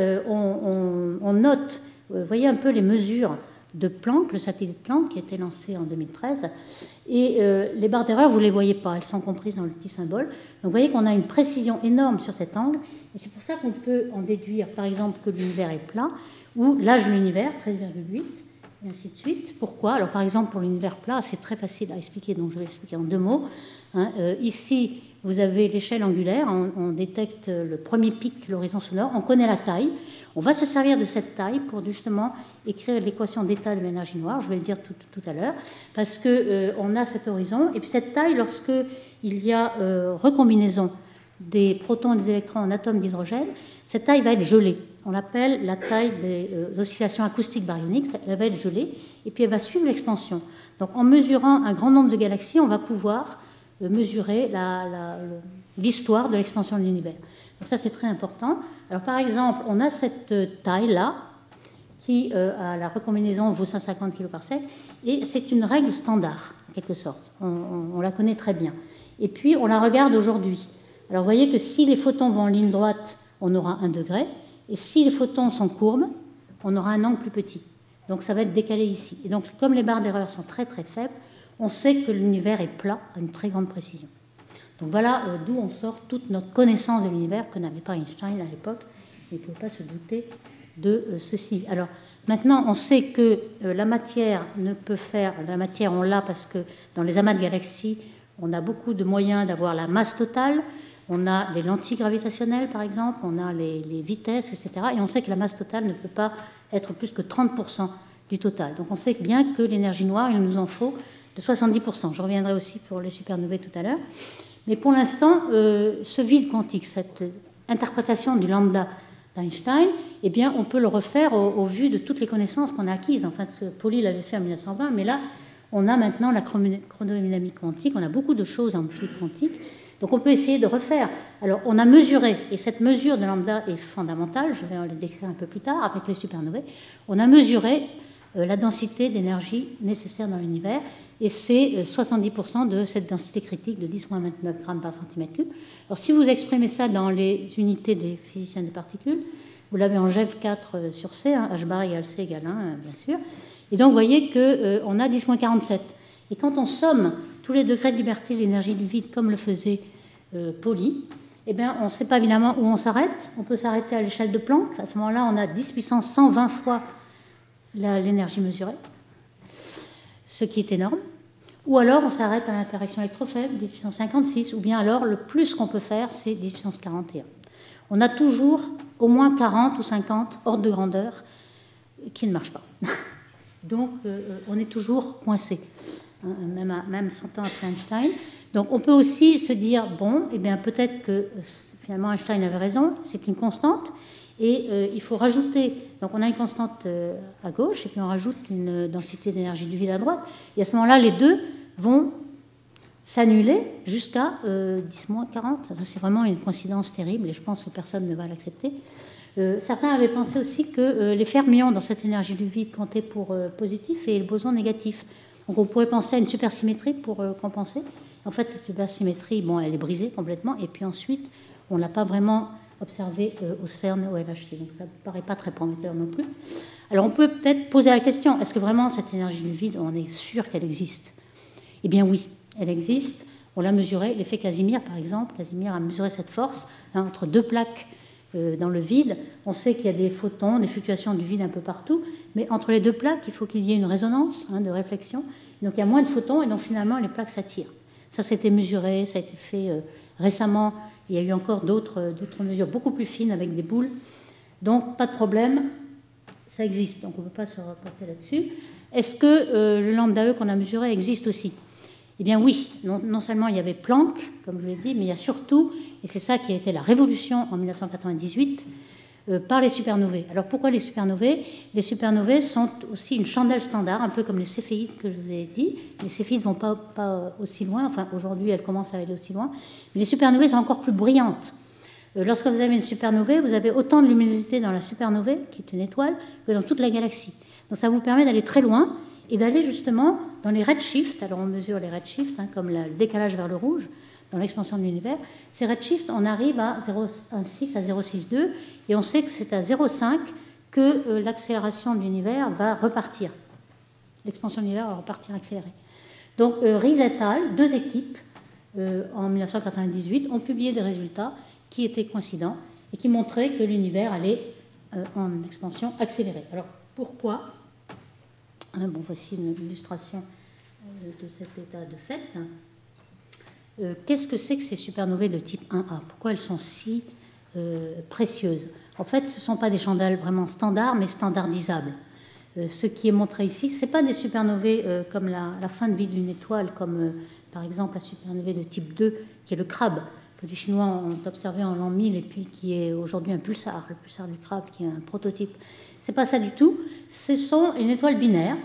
on note, vous voyez un peu les mesures de Planck, le satellite Planck qui a été lancé en 2013. Et les barres d'erreur, vous ne les voyez pas, elles sont comprises dans le petit symbole. Donc vous voyez qu'on a une précision énorme sur cet angle. Et c'est pour ça qu'on peut en déduire, par exemple, que l'univers est plat, ou l'âge de l'univers, 13,8, et ainsi de suite. Pourquoi? Alors par exemple, pour l'univers plat, c'est très facile à expliquer, donc je vais expliquer en 2 mots. Ici, vous avez l'échelle angulaire, on détecte le premier pic, l'horizon sonore, on connaît la taille. On va se servir de cette taille pour justement écrire l'équation d'état de l'énergie noire, je vais le dire tout à l'heure, parce qu'on a cet horizon, et puis cette taille, lorsqu'il y a recombinaison des protons et des électrons en atomes d'hydrogène, cette taille va être gelée. On l'appelle la taille des oscillations acoustiques baryoniques, elle va être gelée, et puis elle va suivre l'expansion. Donc en mesurant un grand nombre de galaxies, on va pouvoir mesurer l'histoire de l'expansion de l'univers. Donc ça, c'est très important. Alors par exemple, on a cette taille-là, qui à la recombinaison vaut 150 kg par sec, et c'est une règle standard, en quelque sorte. On la connaît très bien. Et puis, on la regarde aujourd'hui. Alors vous voyez que si les photons vont en ligne droite, on aura 1 degré, et si les photons sont courbes, on aura un angle plus petit. Donc ça va être décalé ici. Et donc, comme les barres d'erreur sont très très faibles, on sait que l'univers est plat à une très grande précision. Donc voilà d'où on sort toute notre connaissance de l'univers que n'avait pas Einstein à l'époque. Il ne faut pas se douter de ceci. Alors maintenant, on sait que la matière ne peut faire... La matière, on l'a parce que dans les amas de galaxies, on a beaucoup de moyens d'avoir la masse totale. On a les lentilles gravitationnelles, par exemple, on a les vitesses, etc. Et on sait que la masse totale ne peut pas être plus que 30% du total. Donc on sait bien que l'énergie noire, il nous en faut de 70%. Je reviendrai aussi pour les supernovae tout à l'heure. Mais pour l'instant, ce vide quantique, cette interprétation du lambda d'Einstein, eh bien, on peut le refaire au vu de toutes les connaissances qu'on a acquises. Enfin, ce que Pauli l'avait fait en 1920, mais là, on a maintenant la chronodynamique quantique, on a beaucoup de choses en fluide quantique. Donc on peut essayer de refaire. Alors on a mesuré, et cette mesure de lambda est fondamentale, je vais le décrire un peu plus tard avec les supernovae, on a mesuré la densité d'énergie nécessaire dans l'univers, et c'est 70% de cette densité critique de 10-29 grammes par centimètre cube. Alors si vous exprimez ça dans les unités des physiciens des particules, vous l'avez en GeV4 sur C, hein, H bar égale C égale 1, bien sûr, et donc vous voyez qu'on a 10-47. Et quand on somme tous les degrés de liberté de l'énergie du vide, comme le faisait Pauli, eh bien, on ne sait pas évidemment où on s'arrête. On peut s'arrêter à l'échelle de Planck. À ce moment-là, on a 10 puissance 120 fois l'énergie mesurée, ce qui est énorme. Ou alors, on s'arrête à l'interaction électrofaible, 10 puissance 56, ou bien alors, le plus qu'on peut faire, c'est 10 puissance 41. On a toujours au moins 40 ou 50 ordres de grandeur qui ne marchent pas. Donc, on est toujours coincé, même 100 ans après Einstein. Donc, on peut aussi se dire, bon, eh bien, peut-être que finalement Einstein avait raison, c'est une constante, Et il faut rajouter, donc on a une constante à gauche, et puis on rajoute une densité d'énergie du vide à droite, et à ce moment-là, les deux vont s'annuler jusqu'à 10-40. C'est vraiment une coïncidence terrible, et je pense que personne ne va l'accepter. Certains avaient pensé aussi que les fermions dans cette énergie du vide comptaient pour positif et le boson négatif. Donc on pourrait penser à une supersymétrie pour compenser. En fait, cette supersymétrie, bon, elle est brisée complètement, et puis ensuite, on ne l'a pas vraiment observée au CERN, au LHC. Donc ça ne paraît pas très prometteur non plus. Alors on peut peut-être poser la question, est-ce que vraiment cette énergie du vide, on est sûr qu'elle existe? Eh bien oui, elle existe. On l'a mesuré, l'effet Casimir par exemple. Casimir a mesuré cette force entre deux plaques dans le vide. On sait qu'il y a des photons, des fluctuations du vide un peu partout, mais entre les deux plaques, il faut qu'il y ait une résonance de réflexion. Donc il y a moins de photons et donc finalement les plaques s'attirent. Ça a été mesuré, ça a été fait récemment. Il y a eu encore d'autres mesures beaucoup plus fines avec des boules. Donc pas de problème, ça existe. Donc on ne peut pas se reporter là-dessus. Est-ce que le lambda E qu'on a mesuré existe aussi? Eh bien oui, non seulement il y avait Planck, comme je l'ai dit, mais il y a surtout, et c'est ça qui a été la révolution en 1998, par les supernovae. Alors pourquoi les supernovae? Les supernovae sont aussi une chandelle standard, un peu comme les céphéides que je vous ai dit. Les céphéides ne vont pas aussi loin, enfin aujourd'hui elles commencent à aller aussi loin, mais les supernovae sont encore plus brillantes. Lorsque vous avez une supernovae, vous avez autant de luminosité dans la supernovae, qui est une étoile, que dans toute la galaxie. Donc ça vous permet d'aller très loin et d'aller justement dans les redshifts. Alors on mesure les redshifts, comme le décalage vers le rouge, dans l'expansion de l'univers. Ces redshifts, on arrive à 0,6 à 0,62, et on sait que c'est à 0,5 que l'accélération de l'univers va repartir. L'expansion de l'univers va repartir accélérée. Donc Ries et al., deux équipes, en 1998, ont publié des résultats qui étaient coïncidents et qui montraient que l'univers allait en expansion accélérée. Alors pourquoi? Bon, voici une illustration de cet état de fait. Qu'est-ce que c'est que ces supernovae de type 1A? Pourquoi elles sont si précieuses? En fait, ce ne sont pas des chandelles vraiment standards, mais standardisables. Ce qui est montré ici, ce n'est pas des supernovae comme la fin de vie d'une étoile, comme par exemple la supernovae de type 2, qui est le crabe, que les Chinois ont observé en l'an 1000 et puis qui est aujourd'hui un pulsar, le pulsar du crabe, qui est un prototype. Ce n'est pas ça du tout. Ce sont une étoile binaire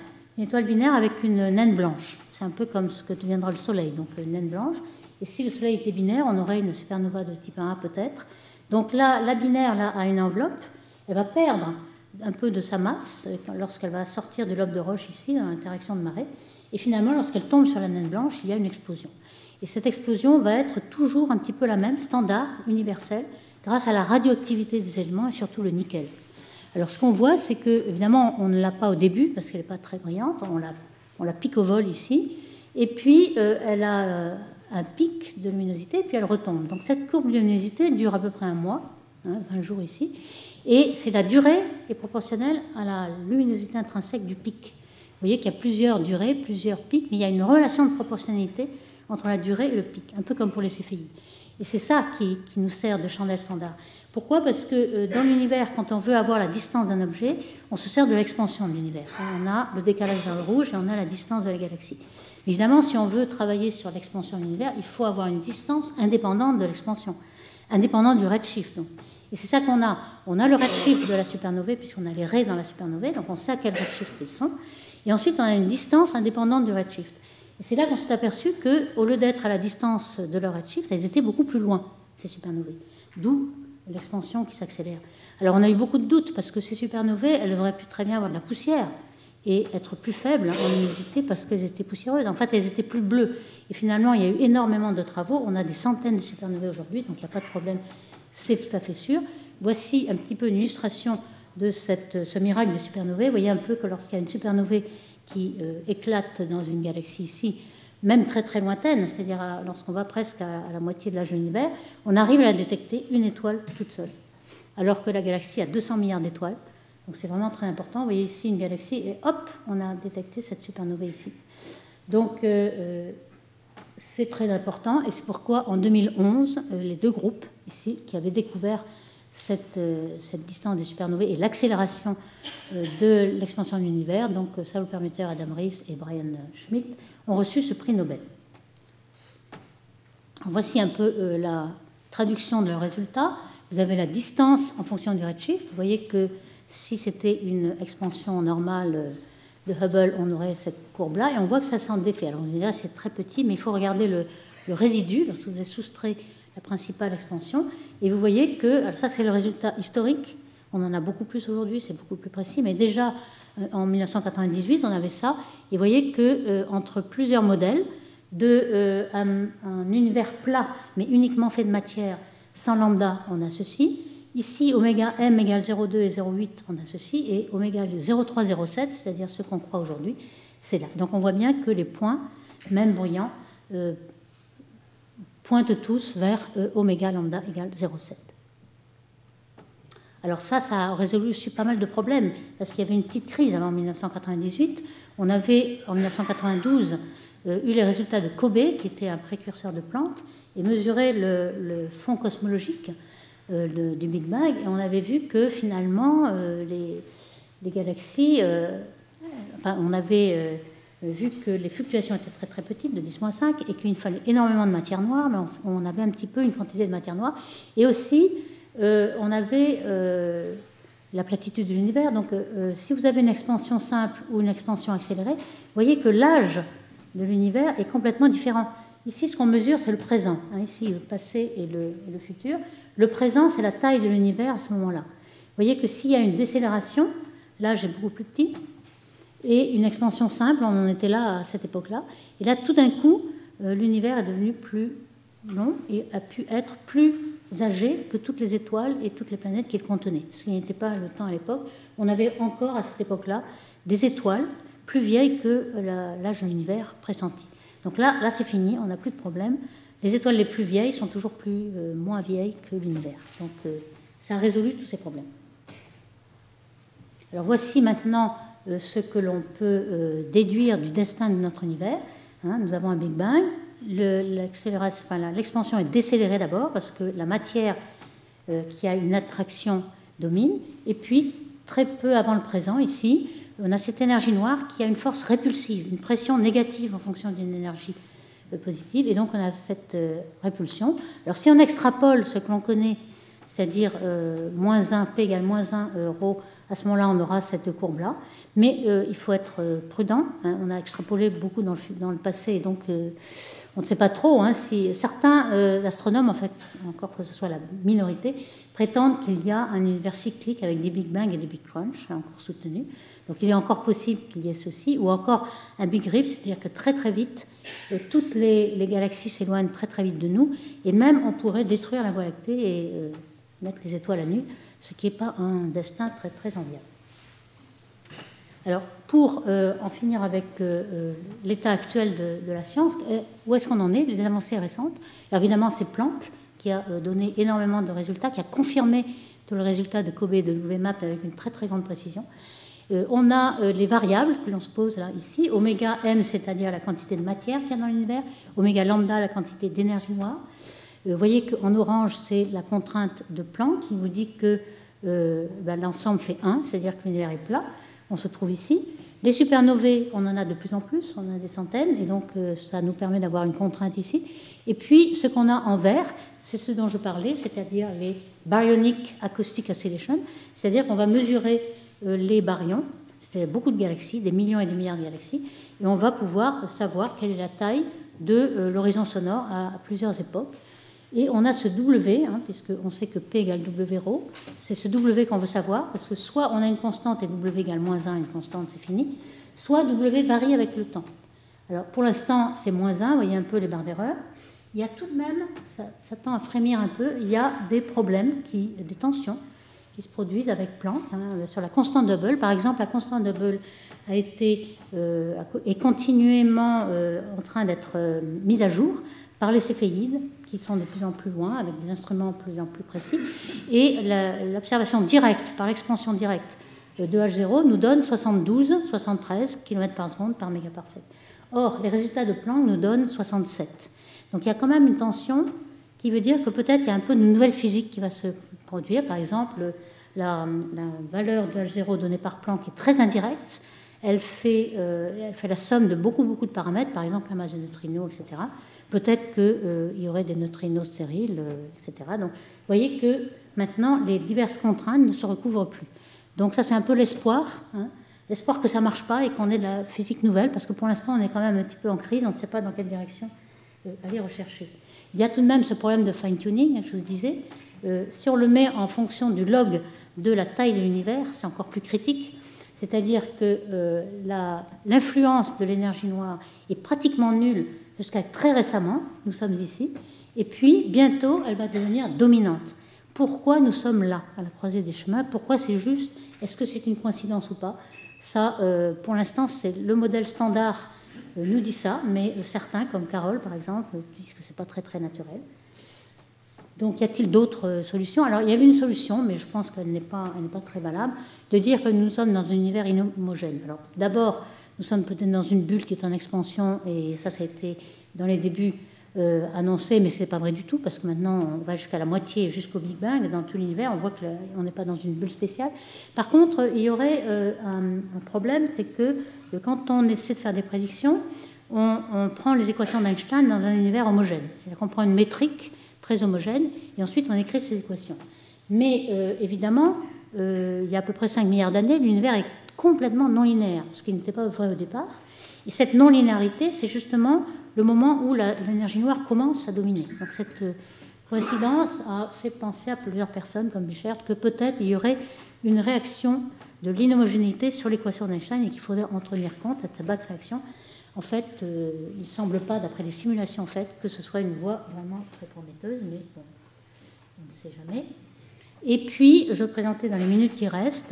avec une naine blanche. C'est un peu comme ce que deviendra le Soleil, donc une naine blanche. Et si le Soleil était binaire, on aurait une supernova de type 1A peut-être. Donc là, la binaire là, a une enveloppe. Elle va perdre un peu de sa masse lorsqu'elle va sortir de l'aube de roche ici, dans l'interaction de marée. Et finalement, lorsqu'elle tombe sur la naine blanche, il y a une explosion. Et cette explosion va être toujours un petit peu la même, standard, universelle, grâce à la radioactivité des éléments et surtout le nickel. Alors ce qu'on voit, c'est que, évidemment, on ne l'a pas au début, parce qu'elle n'est pas très brillante, on la pique au vol ici, et puis elle a un pic de luminosité, puis elle retombe. Donc cette courbe de luminosité dure à peu près un mois, 20 jours ici, et c'est la durée est proportionnelle à la luminosité intrinsèque du pic. Vous voyez qu'il y a plusieurs durées, plusieurs pics, mais il y a une relation de proportionnalité entre la durée et le pic, un peu comme pour les céphéides. Et c'est ça qui nous sert de chandelle standard. Pourquoi? Parce que dans l'univers, quand on veut avoir la distance d'un objet, on se sert de l'expansion de l'univers. On a le décalage vers le rouge et on a la distance de la galaxie. Évidemment, si on veut travailler sur l'expansion de l'univers, il faut avoir une distance indépendante de l'expansion, indépendante du redshift. Donc. Et c'est ça qu'on a. On a le redshift de la supernovae, puisqu'on a les raies dans la supernovae, donc on sait à quel redshift ils sont. Et ensuite, on a une distance indépendante du redshift. Et c'est là qu'on s'est aperçu qu'au lieu d'être à la distance de leur redshift, elles étaient beaucoup plus loin, ces supernovae. D'où l'expansion qui s'accélère. Alors on a eu beaucoup de doutes, parce que ces supernovae, elles auraient pu très bien avoir de la poussière et être plus faibles en luminosité parce qu'elles étaient poussiéreuses. En fait, elles étaient plus bleues. Et finalement, il y a eu énormément de travaux. On a des centaines de supernovae aujourd'hui, donc il n'y a pas de problème, c'est tout à fait sûr. Voici un petit peu une illustration de ce miracle des supernovae. Vous voyez un peu que lorsqu'il y a une supernovae qui éclate dans une galaxie ici, même très très lointaine, c'est-à-dire lorsqu'on va presque à la moitié de l'âge de l'univers, on arrive à la détecter une étoile toute seule, alors que la galaxie a 200 milliards d'étoiles. Donc c'est vraiment très important. Vous voyez ici une galaxie et hop, on a détecté cette supernovae ici. Donc c'est très important et c'est pourquoi en 2011, les deux groupes ici qui avaient découvert cette distance des supernovae et l'accélération de l'expansion de l'univers, donc Saul Perlmutter, Adam Ries et Brian Schmidt, ont reçu ce prix Nobel. Voici un peu la traduction de leurs résultats. vous avez la distance en fonction du redshift. Vous voyez que si c'était une expansion normale de Hubble, on aurait cette courbe-là, et on voit que ça s'en défait. Alors vous allez dire, c'est très petit, mais il faut regarder le résidu, lorsque vous avez soustrait la principale expansion, et vous voyez que, alors ça c'est le résultat historique, on en a beaucoup plus aujourd'hui, c'est beaucoup plus précis, mais déjà en 1998, on avait ça, et vous voyez que entre plusieurs modèles, un univers plat, mais uniquement fait de matière, sans lambda, on a ceci. Ici, oméga m égale 0,2 et 0,8, on a ceci, et oméga 0,3, 0,7, c'est-à-dire ce qu'on croit aujourd'hui, c'est là. Donc on voit bien que les points, même brillants, pointent tous vers oméga lambda égale 0,7. Alors ça a résolu aussi pas mal de problèmes, parce qu'il y avait une petite crise avant 1998. On avait, en 1992, eu les résultats de Kobe, qui était un précurseur de Planck, et mesuré le fond cosmologique du Big Bang, et on avait vu que finalement, les galaxies, on avait vu que les fluctuations étaient très très petites, de 10-5, et qu'il fallait énormément de matière noire, mais on avait un petit peu une quantité de matière noire, et aussi on avait la platitude de l'univers. Donc si vous avez une expansion simple ou une expansion accélérée, vous voyez que l'âge de l'univers est complètement différent. Ici, ce qu'on mesure, c'est le présent. Ici, le passé et le futur. Le présent, c'est la taille de l'univers à ce moment-là. Vous voyez que s'il y a une décélération, l'âge est beaucoup plus petit, et une expansion simple, on en était là à cette époque-là. Et là, tout d'un coup, l'univers est devenu plus long et a pu être plus âgé que toutes les étoiles et toutes les planètes qu'il contenait, ce qui n'était pas le temps à l'époque. On avait encore à cette époque-là des étoiles plus vieilles que l'âge de l'univers pressenti. Donc là c'est fini, on n'a plus de problème. Les étoiles les plus vieilles sont toujours moins vieilles que l'univers. Donc ça a résolu tous ces problèmes. Alors voici maintenant ce que l'on peut déduire du destin de notre univers. Nous avons un Big Bang. L'expansion est décélérée d'abord parce que la matière qui a une attraction domine. Et puis, très peu avant le présent, ici, on a cette énergie noire qui a une force répulsive, une pression négative en fonction d'une énergie positive. Et donc, on a cette répulsion. Alors, si on extrapole ce que l'on connaît, c'est-à-dire moins 1, P égale moins 1, ρ, à ce moment-là, on aura cette courbe-là. Mais il faut être prudent. On a extrapolé beaucoup dans le passé, et donc on ne sait pas trop si certains astronomes, en fait, encore que ce soit la minorité, prétendent qu'il y a un univers cyclique avec des Big Bang et des Big Crunch, encore soutenu. Donc il est encore possible qu'il y ait ceci, ou encore un Big Rip, c'est-à-dire que très très vite, toutes les galaxies s'éloignent très très vite de nous, et même on pourrait détruire la Voie lactée et mettre les étoiles à nu, ce qui n'est pas un destin très très enviable. Alors, pour en finir avec l'état actuel de la science, où est-ce qu'on en est, les avancées récentes? Alors, évidemment, c'est Planck qui a donné énormément de résultats, qui a confirmé tout le résultat de Kobe et de l'UVMAP avec une très très grande précision. On a les variables que l'on se pose là, ici. Oméga m, c'est-à-dire la quantité de matière qu'il y a dans l'univers. Oméga lambda, la quantité d'énergie noire. Vous voyez qu'en orange, c'est la contrainte de Planck qui vous dit que l'ensemble fait 1, c'est-à-dire que l'univers est plat. On se trouve ici. Les supernovae, on en a de plus en plus, on en a des centaines, et donc ça nous permet d'avoir une contrainte ici. Et puis, ce qu'on a en vert, c'est ce dont je parlais, c'est-à-dire les baryonic acoustic oscillation, c'est-à-dire qu'on va mesurer les baryons, c'est-à-dire beaucoup de galaxies, des millions et des milliards de galaxies, et on va pouvoir savoir quelle est la taille de l'horizon sonore à plusieurs époques. Et on a ce W, puisqu'on sait que P égale W ρ, c'est ce W qu'on veut savoir, parce que soit on a une constante et W égale moins 1, une constante, c'est fini, soit W varie avec le temps. Alors pour l'instant, c'est moins 1, vous voyez un peu les barres d'erreur. Il y a tout de même, ça tend à frémir un peu, il y a des problèmes, des tensions qui se produisent avec Planck, sur la constante Hubble. Par exemple, la constante Hubble est continuellement en train d'être mise à jour par les céphéides, qui sont de plus en plus loin, avec des instruments de plus en plus précis. Et l'observation directe, par l'expansion directe de H0, nous donne 73 km par seconde par mégaparsec. Or, les résultats de Planck nous donnent 67. Donc il y a quand même une tension qui veut dire que peut-être il y a un peu de nouvelle physique qui va se produire. Par exemple, la valeur de H0 donnée par Planck est très indirecte. Elle fait la somme de beaucoup de paramètres, par exemple la masse de neutrinos, etc. Peut-être qu'il y aurait des neutrinos stériles, etc. Donc, vous voyez que maintenant, les diverses contraintes ne se recouvrent plus. Donc ça, c'est un peu l'espoir, hein, l'espoir que ça ne marche pas et qu'on ait de la physique nouvelle, parce que pour l'instant, on est quand même un petit peu en crise, on ne sait pas dans quelle direction aller rechercher. Il y a tout de même ce problème de fine-tuning, je vous disais. Si on le met en fonction du log de la taille de l'univers, c'est encore plus critique. C'est-à-dire que l'influence de l'énergie noire est pratiquement nulle jusqu'à très récemment, nous sommes ici, et puis bientôt elle va devenir dominante. Pourquoi nous sommes là, à la croisée des chemins? Pourquoi c'est juste? Est-ce que c'est une coïncidence ou pas? Ça, pour l'instant, c'est le modèle standard nous dit ça, mais certains, comme Carole par exemple, disent que c'est pas très très naturel. Donc, y a-t-il d'autres solutions? Alors, il y avait une solution, mais je pense qu'elle n'est pas très valable, de dire que nous sommes dans un univers inhomogène. Alors, d'abord, nous sommes peut-être dans une bulle qui est en expansion, et ça a été dans les débuts annoncé, mais ce n'est pas vrai du tout, parce que maintenant, on va jusqu'à la moitié, jusqu'au Big Bang, dans tout l'univers, on voit qu'on n'est pas dans une bulle spéciale. Par contre, il y aurait un problème, c'est que quand on essaie de faire des prédictions, on prend les équations d'Einstein dans un univers homogène. C'est-à-dire qu'on prend une métrique très homogène, et ensuite on écrit ces équations. Mais évidemment, il y a à peu près 5 milliards d'années, l'univers est complètement non linéaire, ce qui n'était pas vrai au départ. Et cette non-linéarité, c'est justement le moment où l'énergie noire commence à dominer. Donc cette coïncidence a fait penser à plusieurs personnes, comme Bichert, que peut-être il y aurait une réaction de l'inhomogénéité sur l'équation d'Einstein et qu'il faudrait en tenir compte, cette back réaction. En fait, il ne semble pas, d'après les simulations faites, que ce soit une voie vraiment très prometteuse, mais bon, on ne sait jamais. Et puis, je vais présenter dans les minutes qui restent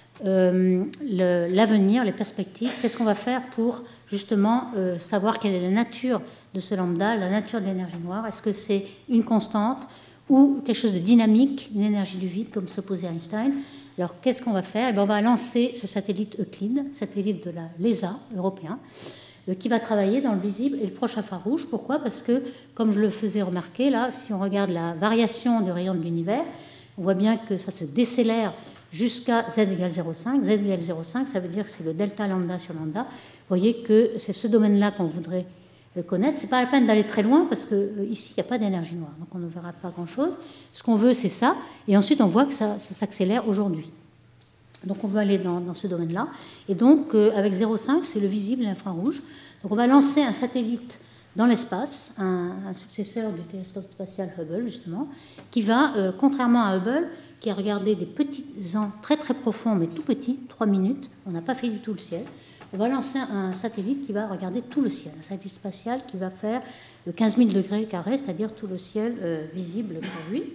l'avenir, les perspectives. Qu'est-ce qu'on va faire pour justement savoir quelle est la nature de ce lambda, la nature de l'énergie noire? Est-ce que c'est une constante ou quelque chose de dynamique, une énergie du vide, comme supposait Einstein? Alors, qu'est-ce qu'on va faire? On va lancer ce satellite Euclide, satellite de la l'ESA européen, qui va travailler dans le visible et le proche infrarouge. Pourquoi? Parce que, comme je le faisais remarquer, là, si on regarde la variation du rayon de l'univers, on voit bien que ça se décélère jusqu'à z égale 0,5. Z égale 0,5, ça veut dire que c'est le delta lambda sur lambda. Vous voyez que c'est ce domaine-là qu'on voudrait connaître. Ce n'est pas la peine d'aller très loin parce qu'ici, il n'y a pas d'énergie noire, donc on ne verra pas grand-chose. Ce qu'on veut, c'est ça. Et ensuite, on voit que ça s'accélère aujourd'hui. Donc on veut aller dans ce domaine-là. Et donc, avec 0,5, c'est le visible et l'infrarouge. Donc on va lancer un satellite dans l'espace, un successeur du télescope spatial Hubble, justement, qui va, contrairement à Hubble, qui a regardé des petits ans très très profonds, mais tout petits, 3 minutes, on n'a pas fait du tout le ciel. On va lancer un satellite qui va regarder tout le ciel, un satellite spatial qui va faire 15 000 degrés carrés, c'est-à-dire tout le ciel visible pour lui.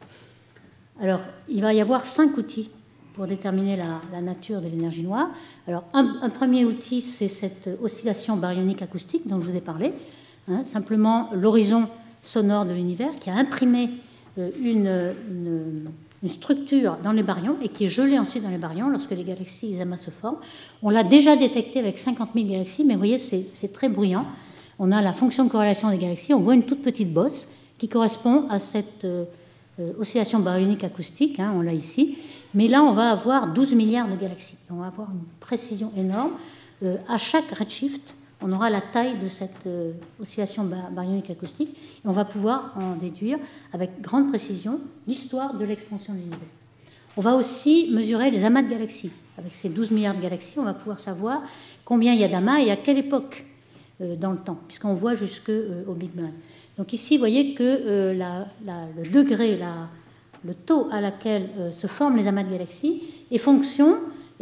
Alors, il va y avoir 5 outils pour déterminer la nature de l'énergie noire. Alors, un premier outil, c'est cette oscillation baryonique acoustique dont je vous ai parlé. Hein, simplement l'horizon sonore de l'univers qui a imprimé une structure dans les baryons et qui est gelée ensuite dans les baryons lorsque les galaxies et les amas se forment. On l'a déjà détecté avec 50 000 galaxies, mais vous voyez, c'est très bruyant. On a la fonction de corrélation des galaxies, on voit une toute petite bosse qui correspond à cette oscillation baryonique acoustique, hein, on l'a ici. Mais là, on va avoir 12 milliards de galaxies. On va avoir une précision énorme. À chaque redshift, on aura la taille de cette oscillation baryonique acoustique et on va pouvoir en déduire avec grande précision l'histoire de l'expansion de l'univers. On va aussi mesurer les amas de galaxies. Avec ces 12 milliards de galaxies, on va pouvoir savoir combien il y a d'amas et à quelle époque dans le temps, puisqu'on voit jusqu'au Big Bang. Donc ici, vous voyez que le degré, le taux à laquelle se forment les amas de galaxies est fonction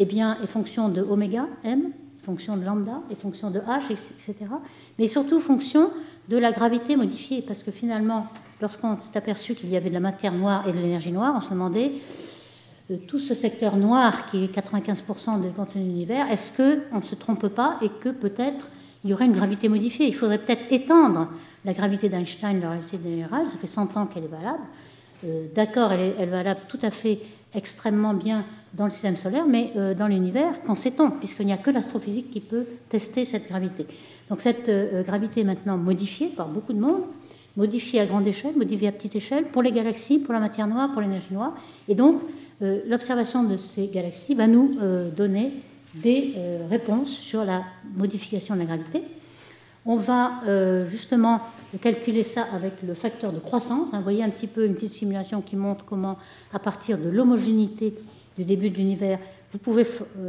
de oméga, m, fonction de lambda, et fonction de h, etc. Mais surtout fonction de la gravité modifiée, parce que finalement, lorsqu'on s'est aperçu qu'il y avait de la matière noire et de l'énergie noire, on se demandait, tout ce secteur noir qui est 95% du contenu de l'univers, est-ce qu'on ne se trompe pas et que peut-être il y aurait une gravité modifiée? Il faudrait peut-être étendre la gravité d'Einstein, la gravité générale, ça fait 100 ans qu'elle est valable. D'accord, elle est valable tout à fait extrêmement bien dans le système solaire, mais dans l'univers, qu'en sait-on? Puisqu'il n'y a que l'astrophysique qui peut tester cette gravité. Donc cette gravité est maintenant modifiée par beaucoup de monde, modifiée à grande échelle, modifiée à petite échelle, pour les galaxies, pour la matière noire, pour l'énergie noire. Et donc, l'observation de ces galaxies va nous donner des réponses sur la modification de la gravité. On va justement calculer ça avec le facteur de croissance. Vous voyez un petit peu une petite simulation qui montre comment, à partir de l'homogénéité du début de l'univers, vous pouvez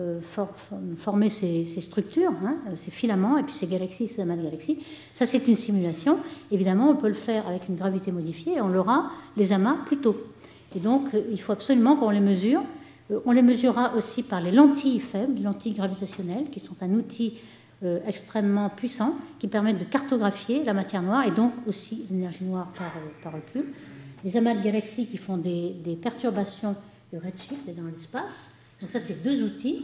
former ces structures, ces filaments, et puis ces galaxies, ces amas de galaxies. Ça, c'est une simulation. Évidemment, on peut le faire avec une gravité modifiée, et on aura les amas plus tôt. Et donc, il faut absolument qu'on les mesure. On les mesurera aussi par les lentilles faibles, les lentilles gravitationnelles, qui sont un outil extrêmement puissant, qui permettent de cartographier la matière noire, et donc aussi l'énergie noire par recul. Les amas de galaxies qui font des perturbations de redshift et dans l'espace. Donc ça, c'est deux outils.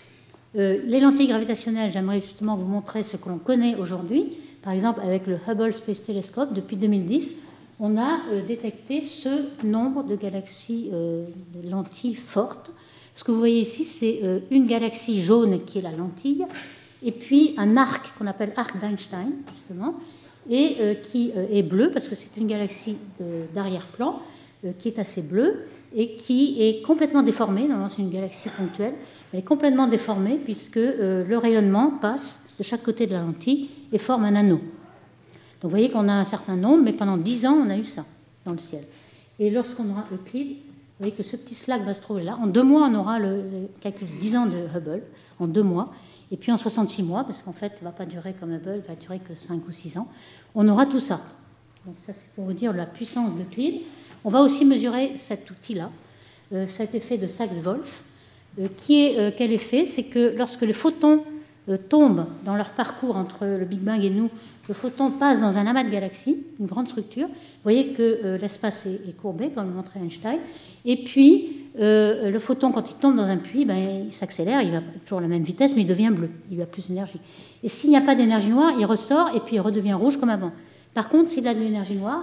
Les lentilles gravitationnelles, j'aimerais justement vous montrer ce que l'on connaît aujourd'hui. Par exemple, avec le Hubble Space Telescope, depuis 2010, on a détecté ce nombre de galaxies de lentilles fortes. Ce que vous voyez ici, c'est une galaxie jaune qui est la lentille, et puis un arc qu'on appelle arc d'Einstein, justement, et qui est bleu, parce que c'est une galaxie d'arrière-plan, qui est assez bleue et qui est complètement déformée. Normalement, c'est une galaxie ponctuelle. Elle est complètement déformée puisque le rayonnement passe de chaque côté de la lentille et forme un anneau. Donc, vous voyez qu'on a un certain nombre, mais pendant 10 ans, on a eu ça dans le ciel. Et lorsqu'on aura Euclide, vous voyez que ce petit slack va se trouver là. En 2 mois, on aura le calcul de 10 ans de Hubble, en 2 mois. Et puis en 66 mois, parce qu'en fait, ça ne va pas durer comme Hubble, il va durer que 5 ou 6 ans, on aura tout ça. Donc ça, c'est pour vous dire la puissance d'Euclide. On va aussi mesurer cet outil-là, cet effet de Sachs-Wolf, quel effet? C'est que lorsque les photons tombent dans leur parcours entre le Big Bang et nous, le photon passe dans un amas de galaxies, une grande structure. Vous voyez que l'espace est courbé, comme le montrait Einstein. Et puis, le photon, quand il tombe dans un puits, il s'accélère, il va toujours à la même vitesse, mais il devient bleu, il a plus d'énergie. Et s'il n'y a pas d'énergie noire, il ressort et puis il redevient rouge comme avant. Par contre, s'il a de l'énergie noire,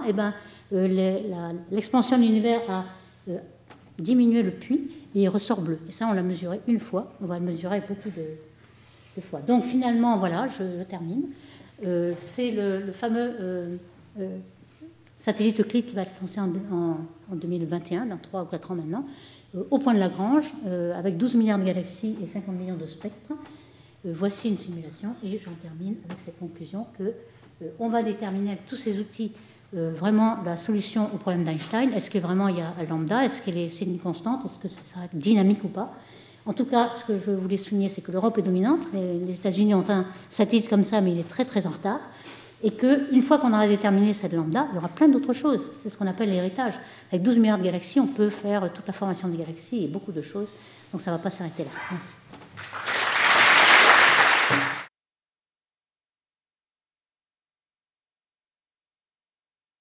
l'expansion de l'univers a diminué le puits et il ressort bleu. Et ça, on l'a mesuré une fois, on va le mesurer beaucoup de fois. Donc finalement, voilà, je termine. C'est le fameux satellite Euclide qui va être lancé en 2021, dans 3 ou 4 ans maintenant, au point de Lagrange, avec 12 milliards de galaxies et 50 millions de spectres. Voici une simulation et j'en termine avec cette conclusion qu'on va déterminer avec tous ces outils vraiment la solution au problème d'Einstein. Est-ce que vraiment il y a lambda? Est-ce que c'est une constante? Est-ce que ça sera dynamique ou pas? En tout cas, ce que je voulais souligner, c'est que l'Europe est dominante. Les États-Unis ont un satellite comme ça, mais il est très très en retard. Et qu'une fois qu'on aura déterminé cette lambda, il y aura plein d'autres choses. C'est ce qu'on appelle l'héritage. Avec 12 milliards de galaxies, on peut faire toute la formation des galaxies et beaucoup de choses. Donc ça ne va pas s'arrêter là. Merci.